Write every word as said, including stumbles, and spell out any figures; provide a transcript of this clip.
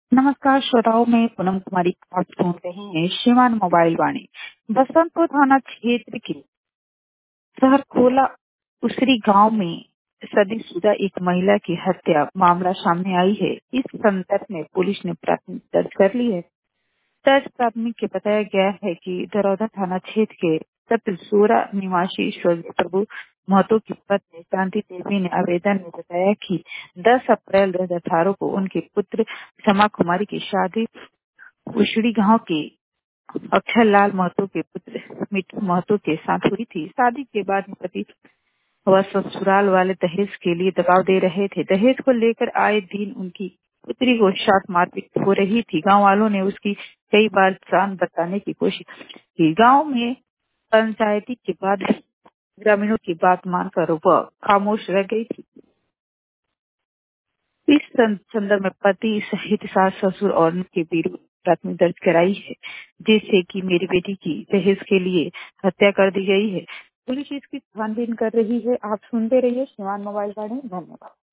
नमस्कार श्रोताओं, मैं पूनम कुमारी। आप सुन रहे हैं श्रीमान मोबाइल वाणी। बसंतपुर थाना क्षेत्र के सहरखोला उसरी गांव में शादीशुदा एक महिला की हत्या मामला सामने आई है। इस संदर्भ में पुलिस ने प्राथमिक दर्ज कर ली है। दर्ज प्राथमिक के बताया गया है कि दरौदा थाना क्षेत्र के तत्सोरा निवासी स्वर्गीय प्रभु महतो की पत्नी शांति देवी ने आवेदन में बताया कि दस अप्रैल दो हजार अठारह को उनके पुत्र क्षमा कुमारी की शादी उशड़ी गांव के अक्षर लाल महतो के पुत्र मिट्टू महतो के साथ हुई थी। शादी के बाद पति वह ससुराल वाले दहेज के लिए दबाव दे रहे थे। दहेज को लेकर आए दिन उनकी पुत्री को साथ मारपीट हो रही थी। गांव वालों ने उसकी कई बार जान बचाने की कोशिश की। गांव में पंचायती के बाद ग्रामीणों की बात मानकर वह खामोश रह गई थी। इस संदर्भ में पति सहित सास ससुर और उनके विरुद्ध प्राथमिक दर्ज कराई है, जिससे कि मेरी बेटी की दहेज के लिए हत्या कर दी गई है। पुलिस इसकी छानबीन कर रही है। आप सुनते रहिए श्रीमान मोबाइल वाणी। धन्यवाद।